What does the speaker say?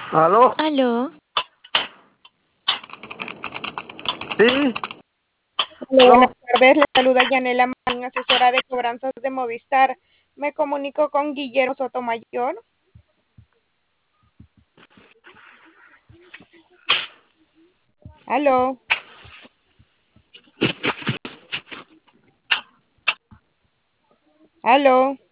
¿Aló? Aló, Sí, Hola, buenas aló. tardes. Le saluda Yanela Marín, asesora de cobranzas de Movistar. Me comunico con Guillermo Sotomayor. Aló, aló.